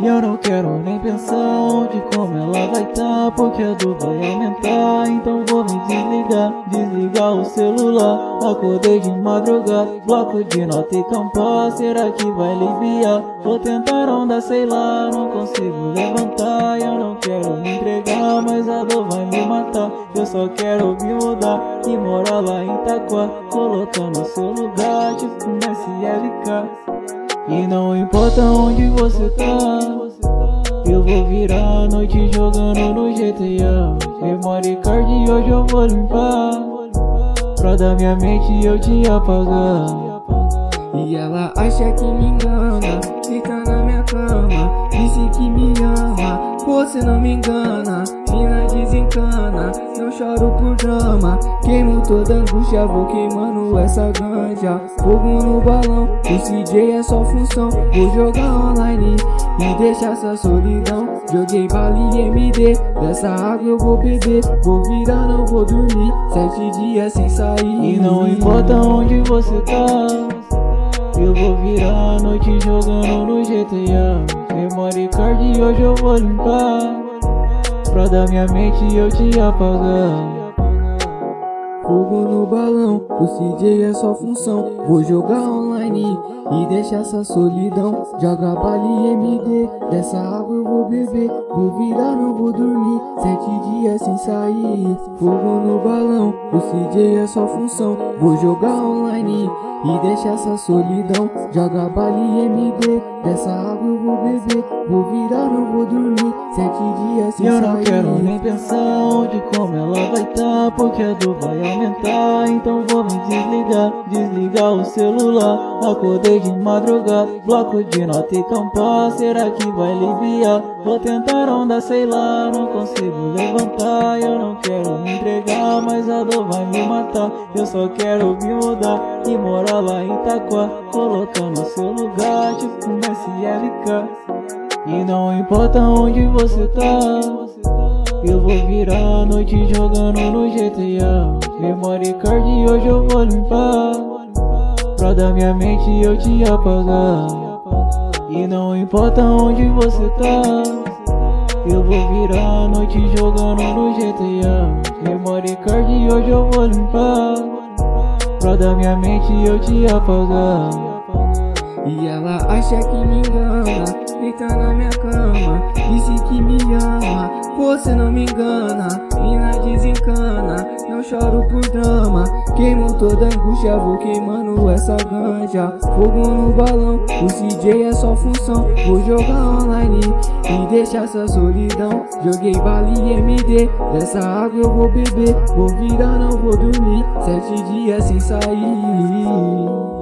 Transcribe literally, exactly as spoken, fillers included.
E eu não quero nem pensar de como ela vai tá, porque a dor vai aumentar. Então vou me desligar, desligar o celular. Acordei de madrugada, bloco de nota e campar. Será que vai aliviar? Vou tentar onda, sei lá, não consigo levantar. Eu não quero me entregar, mas a dor vai me matar. Eu só quero me mudar e morar lá em Itaquá, colocando o seu lugar, tipo um S L K. E não importa onde você tá, eu vou virar a noite jogando no G T A. Memory card hoje eu vou limpar, pra da minha mente eu te apagar. E ela acha que me engana, deita na minha cama, disse que me ama, você não me engana. Mina desencana, não choro por drama, queimo toda angústia, vou queimando essa ganja. Fogo no balão, o C J é só função, vou jogar online e deixar essa solidão. Joguei bala e M D, dessa água eu vou beber, vou virar, não vou dormir, sete dias sem sair. E não importa onde você tá, eu vou virar a noite jogando no G T A. Memory card hoje eu vou limpar, pra da minha mente eu te apagar. Fogo no balão, o C J é só função, vou jogar online e deixar essa solidão. Joga bala e M D, dessa água eu vou beber, vou virar, não vou dormir, sete dias sem sair. Fogo no balão, o C J é só função, vou jogar online e deixar essa solidão. Joga bala e M D, dessa água eu vou beber, vou virar, não vou dormir, sete dias sem sair. Eu sair. não quero nem pensar de como ela vai tá, porque a dor vai aumentar. Então vou me desligar, desligar o celular. Acordei de madrugada, bloco de nota e campar. Será que vai aliviar? Vou tentar onda, sei lá, não consigo levantar. Eu não quero me entregar, mas a dor vai me matar. Eu só quero me mudar e morar lá em Itaquá, colocando o seu lugar, tipo um S L K. E não importa onde você tá, eu vou virar a noite jogando no G T A. Memory card hoje eu vou limpar, pra da minha mente eu te apagar. E não importa onde você tá, eu vou virar a noite jogando no G T A. Memory card hoje eu vou limpar, pra da minha mente eu te apagar. E ela acha que me engana, deita na minha cama, disse que me ama, você não me engana. Mina desencana, não choro por drama, queimo toda angústia, vou queimando essa ganja. Fogo no balão, o C J é só função, vou jogar online e deixar essa solidão. Joguei bala e M D, dessa água eu vou beber, vou virar, não vou dormir, sete dias sem sair.